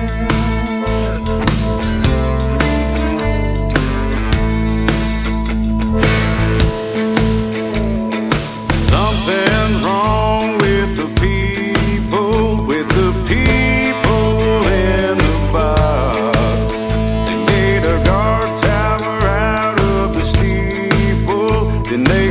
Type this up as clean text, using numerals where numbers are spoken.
Something's wrong with the people in the bar. They made a guard tower out of the steeple, then they